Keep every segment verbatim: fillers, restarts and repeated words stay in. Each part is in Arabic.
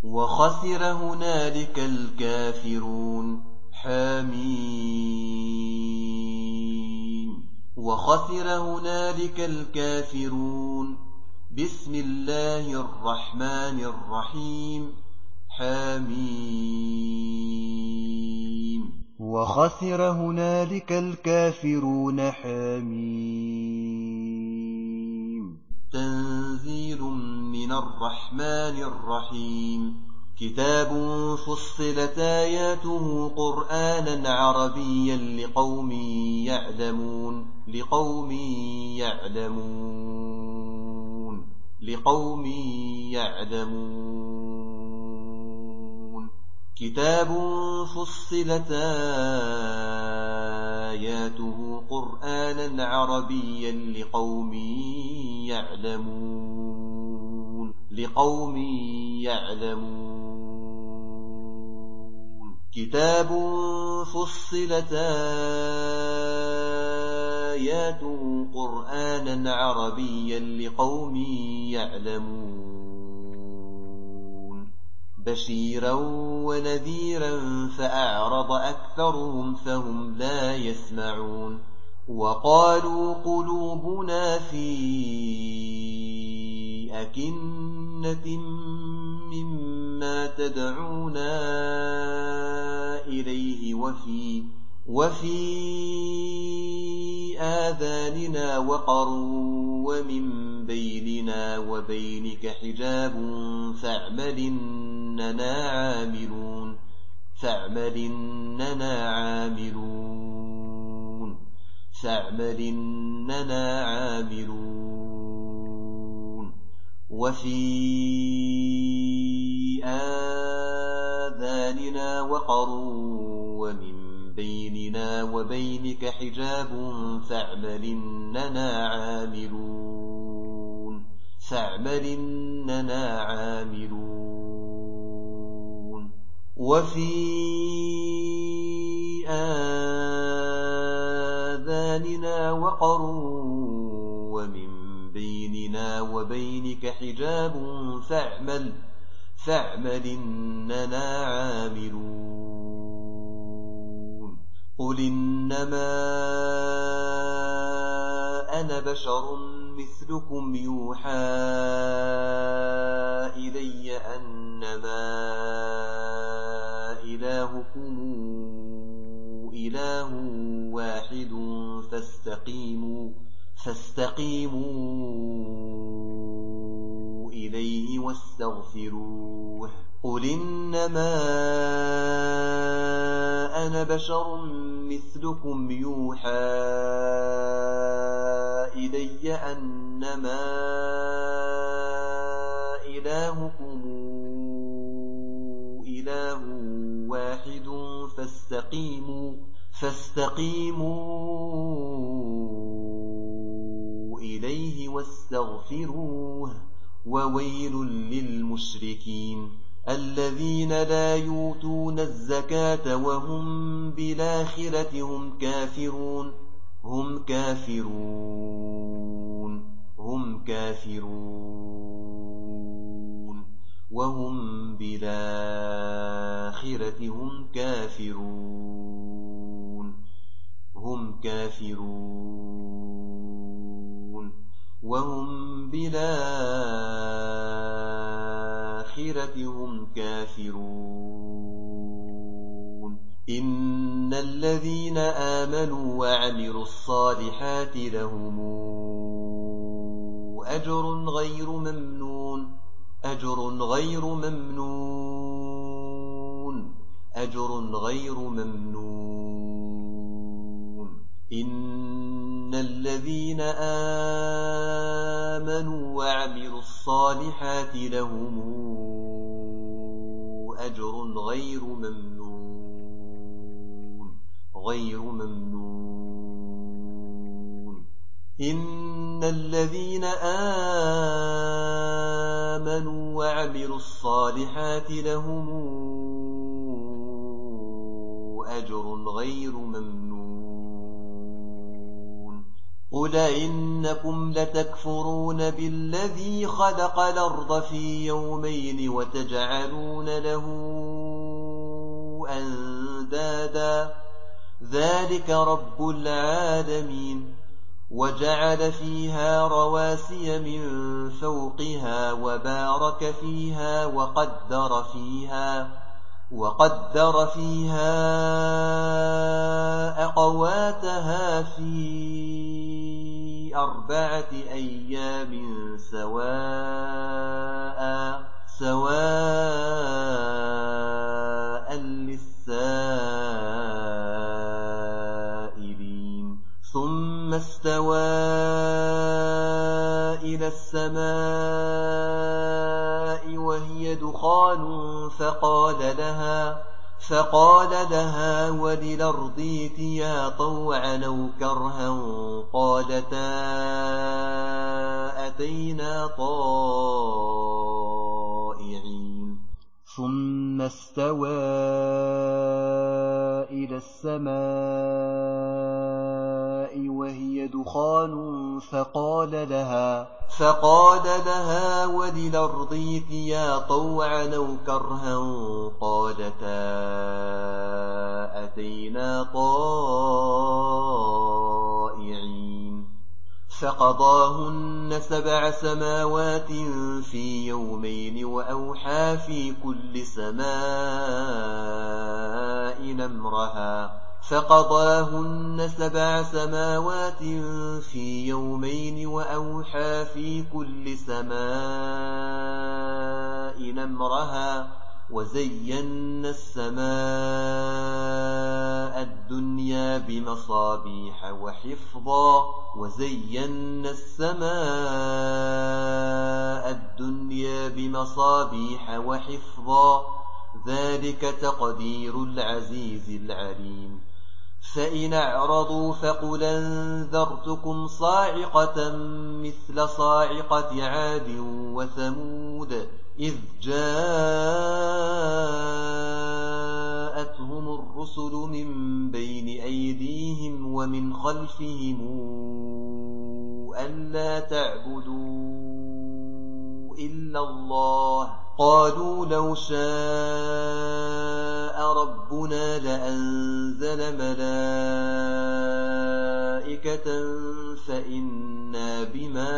وخسر هنالك الكافرون حميم وخسر هنالك الكافرون بسم الله الرحمن الرحيم حميم وخسر هنالك الكافرون حميم تنزيل من الرحمن الرحيم كتاب فصلت آياته قرآنا عربيا لقوم يعلمون لقوم يعلمون لقوم يعلمون كتاب فصلت آياته قرآنا عربيا لقوم يعلمون لقوم يعلمون كتاب فصلت آياته قرآنا عربيا لقوم يعلمون بشيرا ونذيرا فأعرض أكثرهم فهم لا يسمعون وقالوا قلوبنا في أكنة مما تدعونا إليه وفي وفي آذاننا وقر ومن بيننا وبينك حجاب فاعمل إننا عاملون فاعمل إننا عاملون فاعمل إننا عاملون وفي آذاننا وقر ومن بيننا وبينك حجاب فاعمل إننا عاملون فاعمل إننا عاملون وفي آذاننا وقر ومن بيننا وبينك حجاب فاعمل فاعمل إننا عاملون قل إنما أنا بشر مثلكم يوحى إلي أنما إلهكم إله واحد فاستقيموا فاستقيموا إليه واستغفروه قل إنما أنا بشر مثلكم يوحى إلي أنما إلهكم إله واحد فاستقيموا فاستقيموا إليه واستغفروه وويل للمشركين الذين لا يؤتون الزكاة وهم بالآخرة هم كافرون هم كافرون هم كافرون وهم بالآخرة هم كافرون هم كافرون وهم بالآخرة هم كافرون إن الذين آمنوا وعملوا الصالحات لهم أجر غير ممنون أجر غير ممنون أجر غير ممنون إن الذين آمنوا وعملوا الصالحات لهم أجر غير ممنون غير ممنون إن الذين آمنوا وعملوا الصالحات لهم أجر غير ممنون قل إنكم لتكفرون بالذي خلق الأرض في يومين وتجعلون له أندادا ذلك رب العالمين وجعل فيها رواسي من فوقها وبارك فيها وقدر فيها وقدر فيها أقواتها في أربعة أيام سواء سواء للسائلين ثم استوى إلى السماء وهي دخان فقال لها فقال لها وللأرض ائتيا طوعا أو كرها قالتا أتينا طائعين ثم استوى إلى السماء وهي دخان فقال لها فقال لها وللأرض ائتيا طوعا أو كرها قالتا أتينا طائعين فقضاهن سبع سماوات في يومين وأوحى في كل سماء أمرها فقضاهن سبع سماوات في يومين وأوحى في كل سماء أمرها وزينا السماء الدنيا بمصابيح وحفظا وزينا السماء الدنيا بمصابيح وحفظا ذلك تقدير العزيز العليم فإن أعرضوا فقل أنذرتكم صاعقة مثل صاعقة عاد وثمود إذ جاءتهم الرسل من بين أيديهم ومن خلفهم ألا تعبدوا إلا الله قالوا لو شاء ربنا لأنزل ملائكة فإنا بما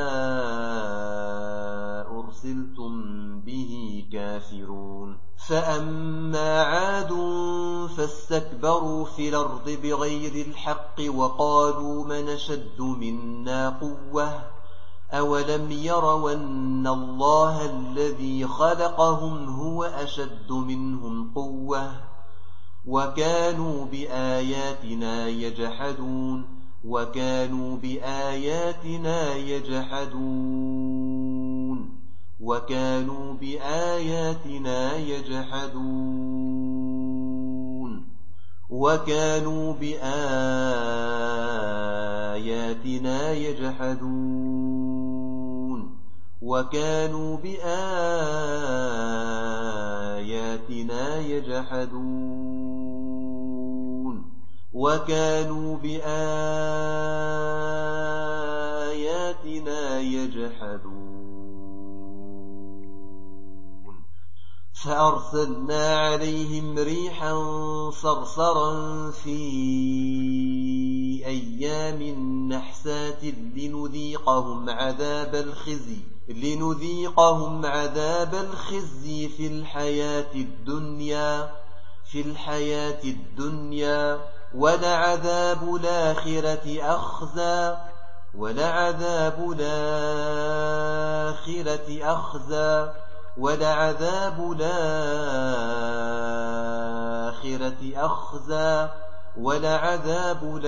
أرسلتم به كافرون فأما عاد فاستكبروا في الأرض بغير الحق وقالوا من أشد منا قوة أولم يروا أن الله الذي خلقهم هو أشد منهم قوة وكانوا بآياتنا يجحدون وكانوا بآياتنا يجحدون وكانوا بآياتنا يجحدون وكانوا بآياتنا يجحدون وكانوا بآياتنا يجحدون وكانوا بآياتنا يجحدون فأرسلنا عليهم ريحا صرصرا في أيام نحسات لنذيقهم عذاب الخزي لنذيقهم عذاب الخزي في الحياة الدنيا في الحياة الدنيا ولعذاب الآخرة أخزى ولعذاب الآخرة أخزى ولعذاب الآخرة أخزى ولعذاب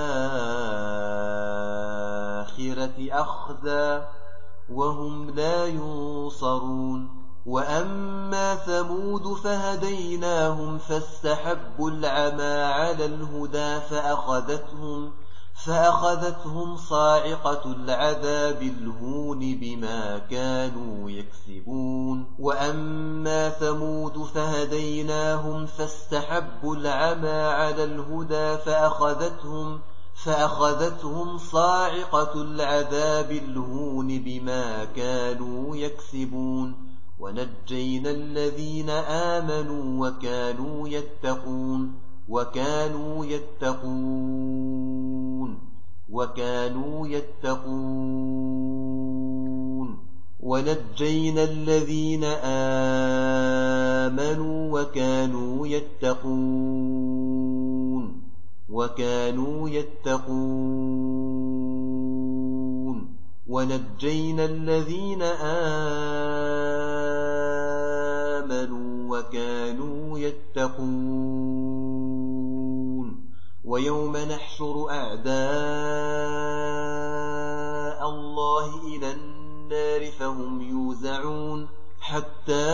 الآخرة أخزى وهم لا ينصرون وأما ثمود فهديناهم فاستحبوا العمى على الهدى فأخذتهم فأخذتهم صاعقة العذاب الهون بما كانوا يكسبون وأما ثمود فهديناهم فاستحبوا العمى على الهدى فأخذتهم فأخذتهم صاعقة العذاب الهون بما كانوا يكسبون ونجينا الذين آمنوا وكانوا يتقون وكانوا يتقون وكانوا يتقون ونجينا الذين آمنوا وكانوا يتقون وكانوا يتقون ونجينا الذين آمنوا وكانوا يتقون ويوم نحشر أعداء الله إلى النار فهم يوزعون حتى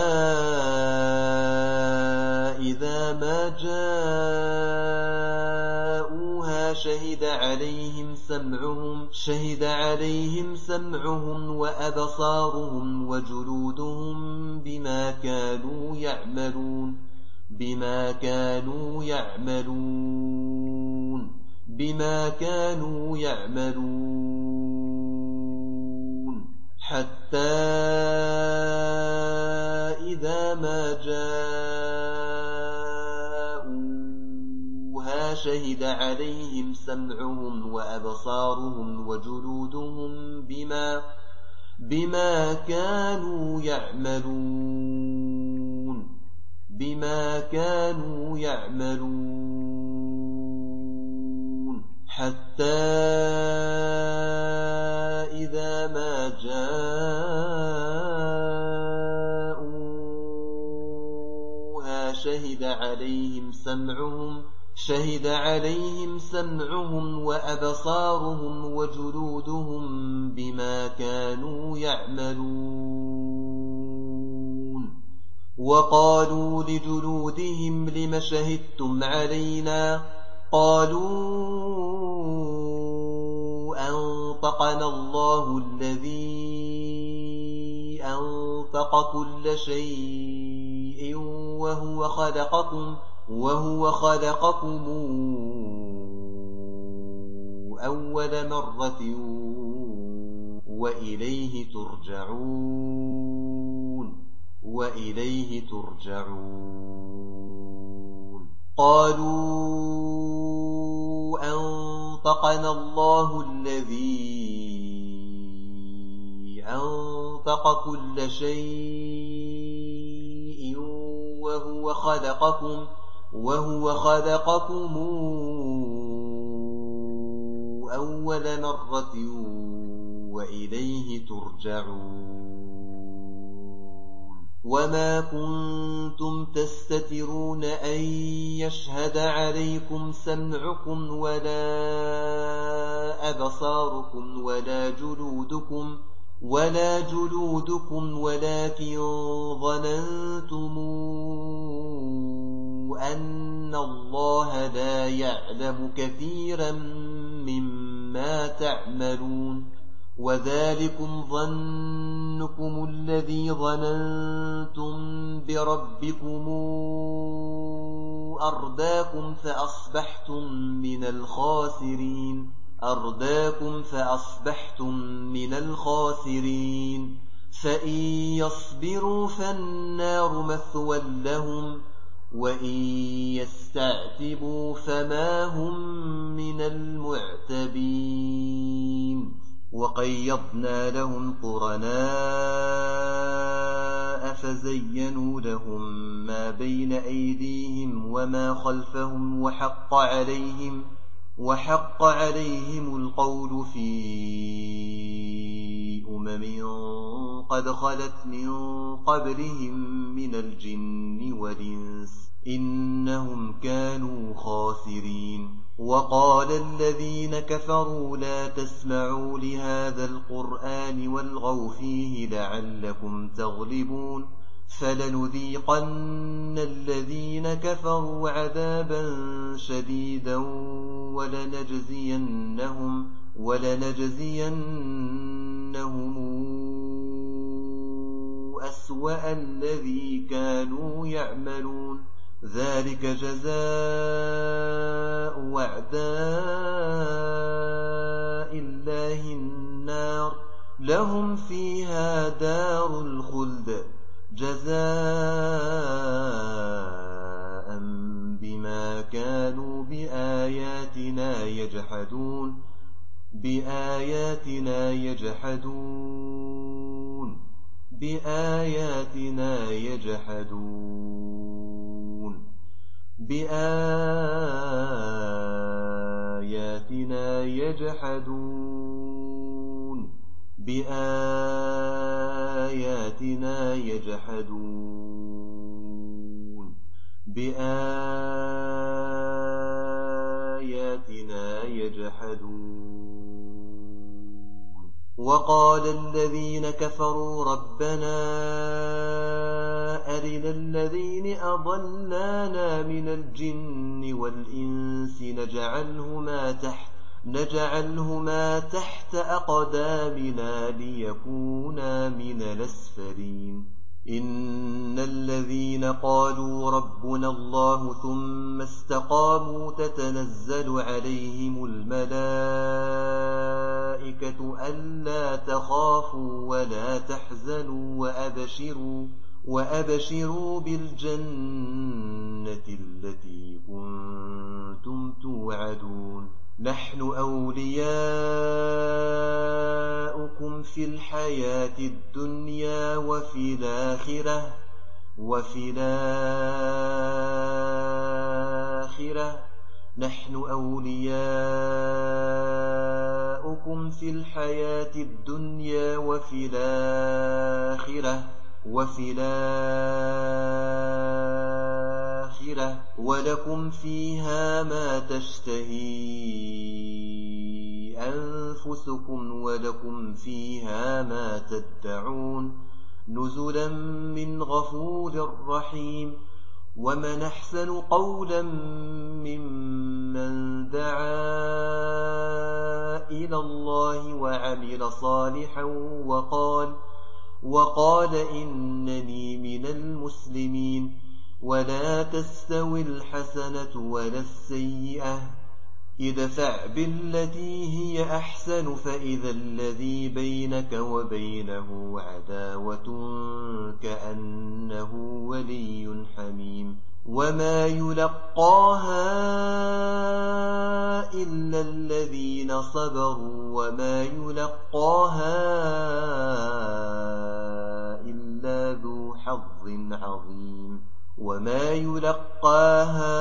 إذا ما جاءوها شهد عليهم سمعهم شهد عليهم سمعهم وأبصارهم وجلودهم بما كانوا يعملون بما كانوا يعملون بما كانوا يعملون حتى إذا ما جاءوها شهد عليهم سمعهم وأبصارهم وجلودهم بما بما كانوا يعملون بما كانوا يعملون حتى إذا ما جاءوها شهد عليهم سمعهم شهد عليهم سمعهم وأبصارهم وجلودهم بما كانوا يعملون وقالوا لجلودهم لم شهدتم علينا قالوا أنطقنا الله الذي أنطق كل شيء وهو خلقكم وهو خلقكم أول مرة وإليه ترجعون وإليه ترجعون قالوا أنطقنا الله الذي أنطق كل شيء وهو خلقكم وهو خلقكم أول مرة وإليه ترجعون وما كنتم تستترون أن يشهد عليكم سمعكم ولا أبصاركم ولا جلودكم ولا جلودكم ولكن ظننتم أن الله لا يعلم كثيرا مما تعملون وذلكم ظنكم الذي ظننتم بربكم أرداكم فأصبحتم من الخاسرين أرداكم فأصبحتم من الخاسرين فإن يصبروا فالنار مثوى لهم وإن يستعتبوا فما هم من المعتبين وقيضنا لهم قرناء فزينوا لهم ما بين أيديهم وما خلفهم وحق عليهم وحق عليهم القول في أمم قد خلت من قبلهم من الجن والإنس إنهم كانوا خاسرين وقال الذين كفروا لا تسمعوا لهذا القرآن والغوا فيه لعلكم تغلبون فلنذيقن الذين كفروا عذابا شديدا ولنجزينهم ولنجزينهم أسوأ الذي كانوا يعملون ذلك جزاء أعداء الله النار لهم فيها دار الخلد جزاء بما كانوا بآياتنا يجحدون بآياتنا يجحدون بآياتنا يجحدون بآياتنا يجحدون بآياتنا يجحدون بآياتنا يجحدون وقال الذين كفروا ربنا أرنا الذين أضلانا من الجن والإنس نجعلهما تحت نجعلهما تحت أقدامنا ليكونا من الأسفلين إن الذين قالوا ربنا الله ثم استقاموا تتنزل عليهم الملائكة ألا تخافوا ولا تحزنوا وأبشروا وأبشروا بالجنة التي كنتم توعدون نحن أولياؤكم في الحياة الدنيا وفي الآخرة وفي الآخرة نحن أولياؤكم في الحياة الدنيا وفي الآخرة وفي الآخرة ولكم فيها ما تشتهي أنفسكم ولكم فيها ما تدعون نزلا من غفور رحيم ومن أحسن قولا ممن دعا إلى الله وعمل صالحا وقال وقال إنني من المسلمين ولا تستوي الحسنة ولا السيئة ادفع بالتي هي أحسن فإذا الذي بينك وبينه عداوة كأنه ولي حميم وما يلقاها إلا الذين صبروا وما يلقاها إلا ذو حظ عظيم وما يلقاها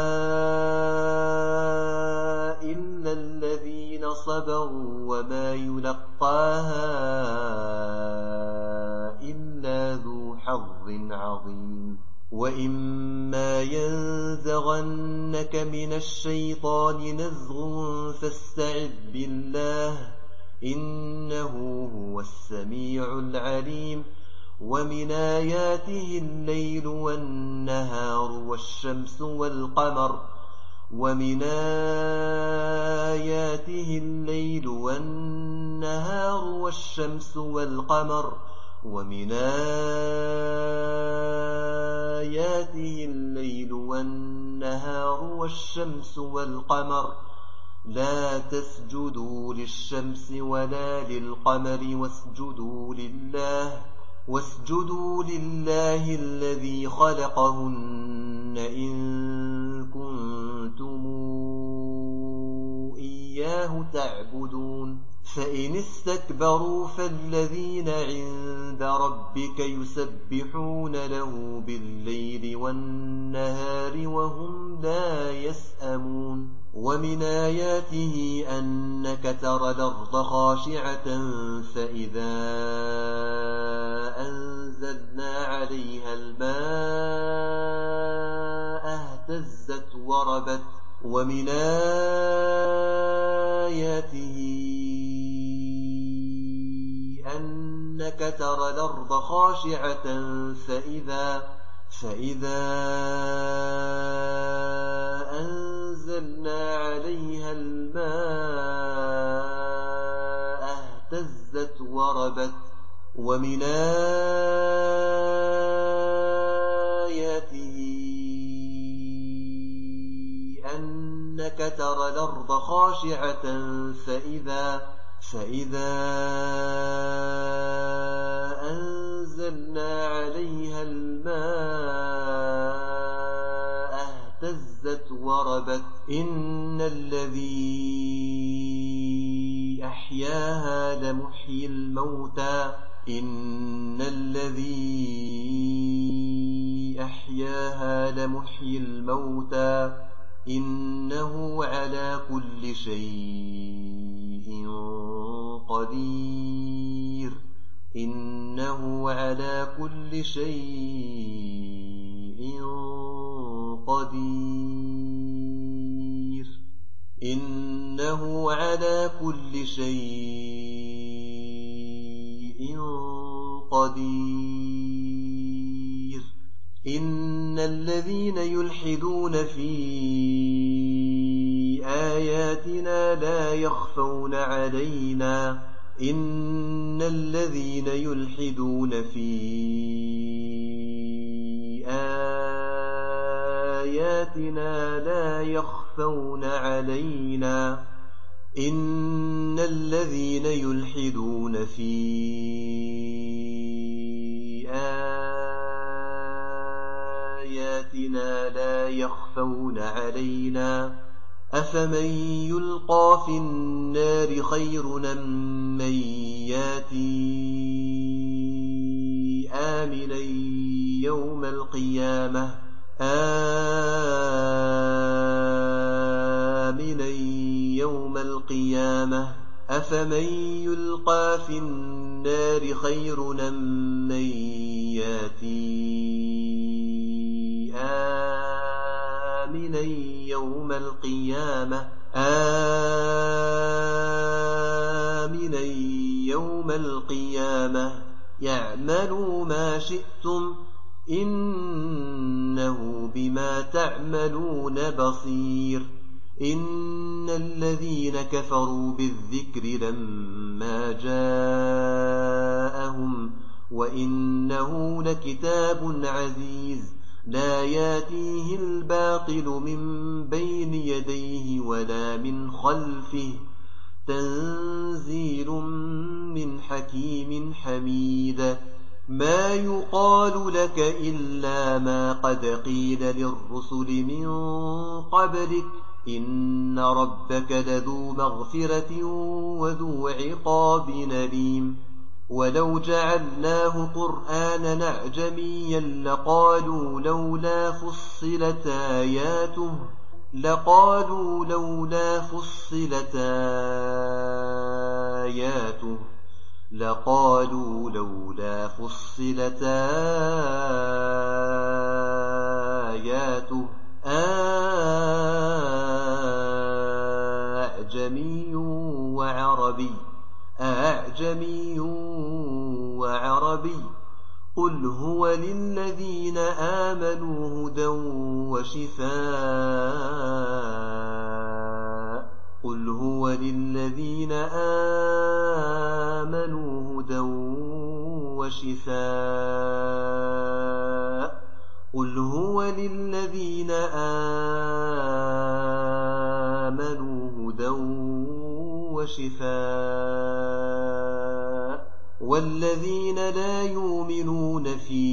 إلا الذين صبروا وما يلقاها إلا ذو حظ عظيم وإما ينزغنك من الشيطان نزغ فاستعذ بالله إنه هو السميع العليم ومن آياته الليل والنهار والشمس والقمر ومن آياته الليل والنهار والشمس والقمر ومن آياته الليل والنهار والشمس والقمر لا تسجدوا للشمس ولا للقمر واسجدوا لله واسجدوا لله الذي خلقهن إن كنتم إياه تعبدون فإن استكبروا فالذين عند ربك يسبحون له بالليل والنهار وهم لا يسأمون ومن آياته أنك ترى الأرض خاشعة فإذا أنزلنا عليها الماء اهتزت وربت ومن آياته أنك ترى الأرض خاشعة فإذا فإذا أنزلنا عليها الماء اهتزت وربت ومن آياته كأنك ترى الأرض خاشعة فإذا, فإذا أنزلنا عليها الماء اهتزت وربت إن الذي أحياها لمحيي الموتى إن الذي أحياها لمحيي الموتى إنه على كل شيء قدير إنه على كل شيء قدير إنه على كل شيء قدير إن الذين يلحدون في آياتنا لا يخفون علينا إن الذين يلحدون في آياتنا لا يخفون علينا إن الذين يلحدون في آياتنا لا يخفون علينا أفمن يلقى في النار خير أم من ياتي آمنا يوم القيامة آمنا يوم القيامة أفمن يلقى في النار خير أم من ياتي آمنا يوم القيامة آمنا يوم القيامة يعملوا ما شئتم إنه بما تعملون بصير إن الذين كفروا بالذكر لما جاءهم وإنه لكتاب عزيز لا ياتيه الباطل من بين يديه ولا من خلفه تنزيل من حكيم حميد ما يقال لك إلا ما قد قيل للرسل من قبلك إن ربك لذو مغفرة وذو عقاب أليم ولو جعلناه قرآنا أعجميا لقالوا لولا فصلت آياته لقالوا لولا فصلت آياته لقالوا لولا فصلت آياته أعجمي وعربي أعجمي وعربي قل هو للذين آمنوا هدى وشفاء قل هو للذين آمنوا هدى وشفاء قل هو للذين آمنوا هدى وشفاء والذين لا يؤمنون في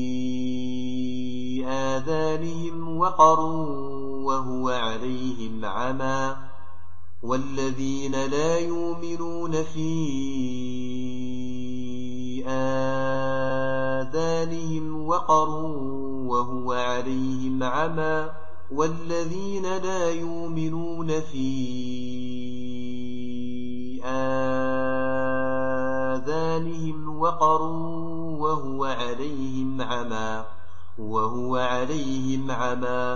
آذانهم وقر وهو عليهم عمى والذين لا يؤمنون في آذانهم وقر وهو عليهم عمى والذين لا يؤمنون في آذانهم وقر وهو عليهم عمى وهو عليهم عمى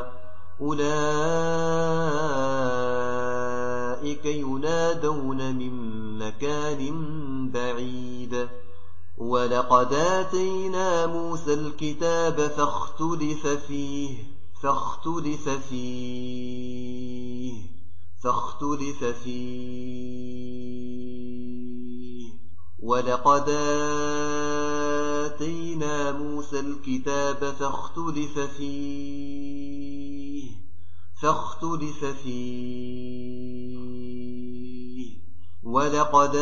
أولئك ينادون من مكان بعيد ولقد آتينا موسى الكتاب فاختلف فيه فاختلف فيه فاختلف فيه ولقد آتينا موسى الكتاب فاختلف فيه فاختلف فيه. ولقد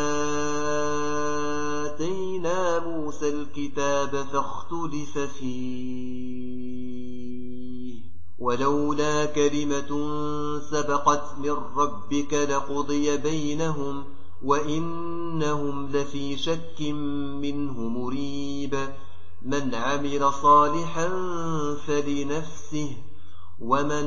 آتينا موسى الكتاب فاختلف فيه، ولولا كلمة سبقت من ربك لقضي بينهم وإنهم لفي شك منه مريب. من عمل صالحا فلنفسه ومن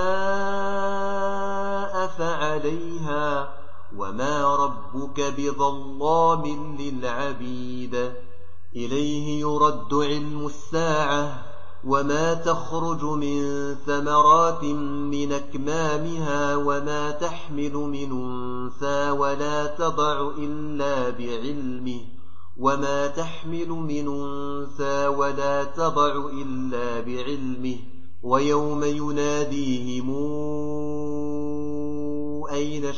ساء فعليها وما ربك بظلام للعبيد. إليه يرد علم الساعة وما تخرج من ثمرات من أكمامها وما تحمل من أنثى ولا تضع إلا بعلمه وما تحمل من أنثى ولا تضع إلا بعلمه. ويوم يناديهم أين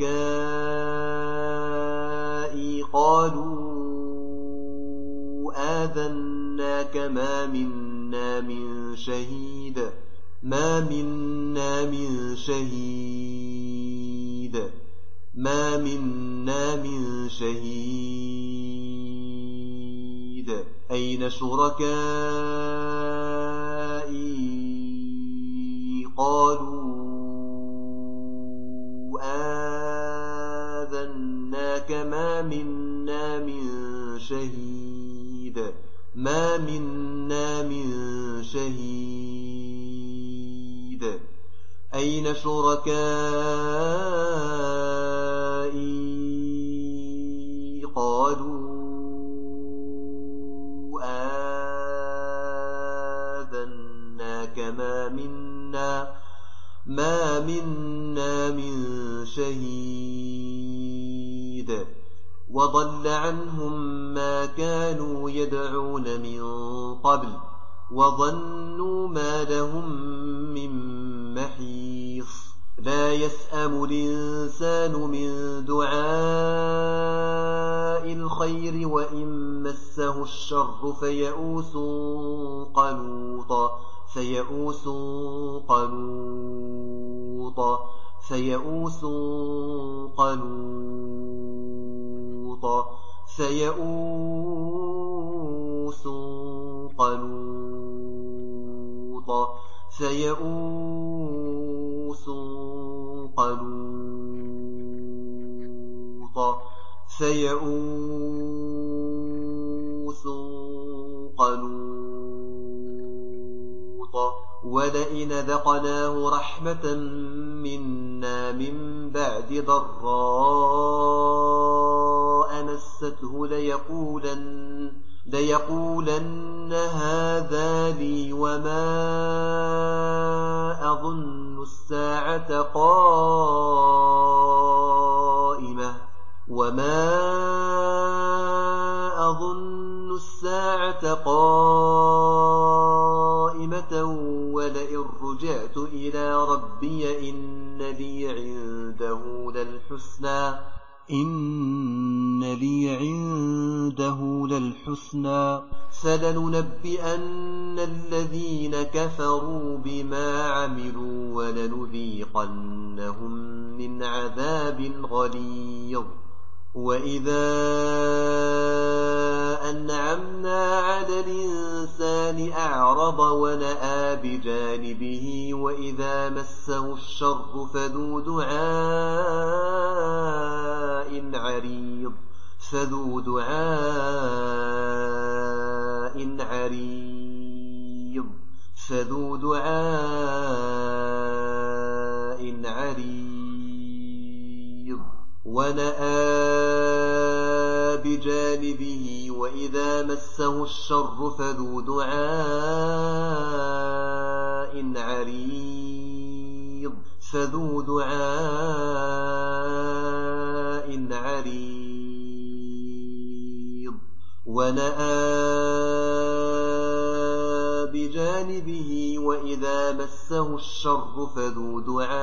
شركائي قالوا آذناك ما منا من شهيد ما منا من شهيد ما منا من شهيد أين شركائي قالوا آذناك ما منا من شهيد ما منا من شهيد أين شركائي قالوا آذناك ما منا ما منا من شهيد. وضل عنهم ما كانوا يدعون من قبل وظنوا ما لهم من محيص. لا يسأم الإنسان من دعاء الخير وإن مسه الشر فيئوس قنوط فيئوس قنوط فيئوس قنوط فيئوس قنوط فيئوس قنوط فيئوس قنوط ولئن ذقناه رحمة منا من بعد ضراء مسته ليقولن, ليقولن هذا لي وما أظن الساعة قائمة وما أظن الساعة قائمة ولئن رجعت إلى ربي إن لي عنده للحسنى إن لي عنده للحسنى فلننبئن الذين كفروا بما عملوا ولنذيقنهم من عذاب غليظ. وإذا أنعمنا على الإنسان أعرض ونأى بجانبه وإذا مسه الشر فذو دعاء عريض فذو دعاء عريض فذو دعاء عريض ونأى بجانبه وإذا مسه الشر فذو دعاء عريض فذو دعاء عريض ونأى بجانبه وإذا مسه الشر فذو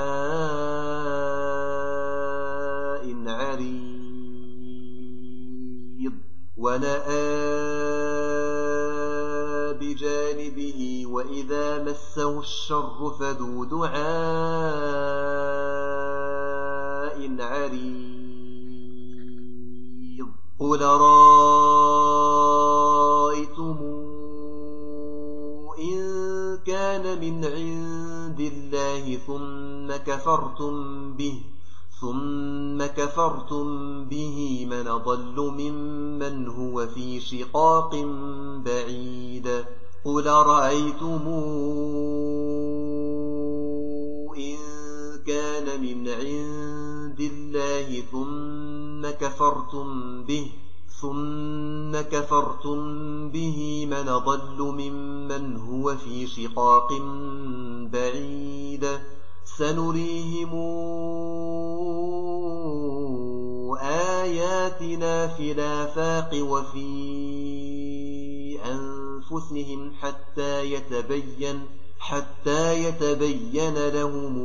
دعاء عريض ونأى بجانبه وإذا مسه الشر فذو دعاء عريض قل رأيتم إن كان من عند الله ثم كفرتم به ثم كفرتم به من أضل ممن هو في شقاق بعيد قل رأيتم إن كان من عند الله ثم كفرتم به ثم كفرتم به من أضل ممن هو في شقاق بعيد سنريهم آياتنا في الآفاق وفي أنفسهم حتى يتبين حتى يتبين لهم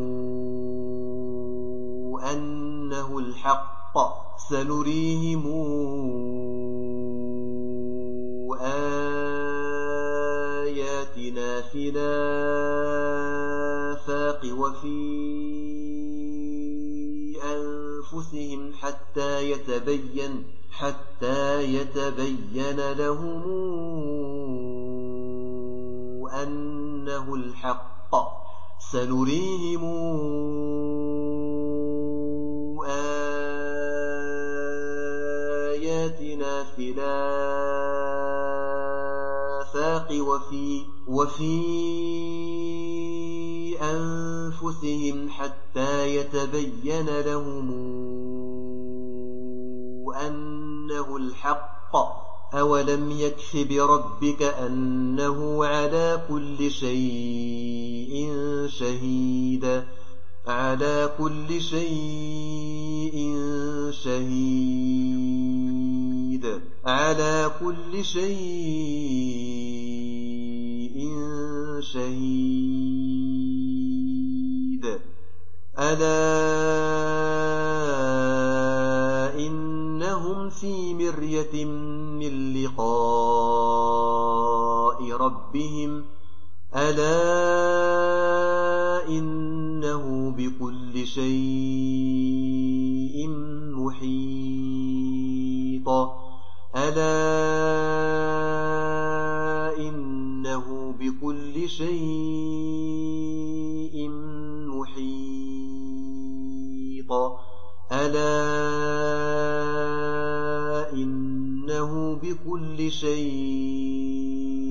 أنه الحق سنريهم آياتنا في الآفاق وفي أنفسهم حتى يتبين حتى يتبين لهم أنه الحق سنريهم آياتنا في الآفاق وفي وفي أنفسهم حتى يتبين لهم أنه الحق أولم يكف بربك أنه على كل شيء شهيد على كل شيء شهيد على كل شيء شهيد ألا إنهم في مرية من لقاء ربهم ألا إنه بكل شيء محيط ألا إنه بكل شيء محيط ألا إنه بكل شيء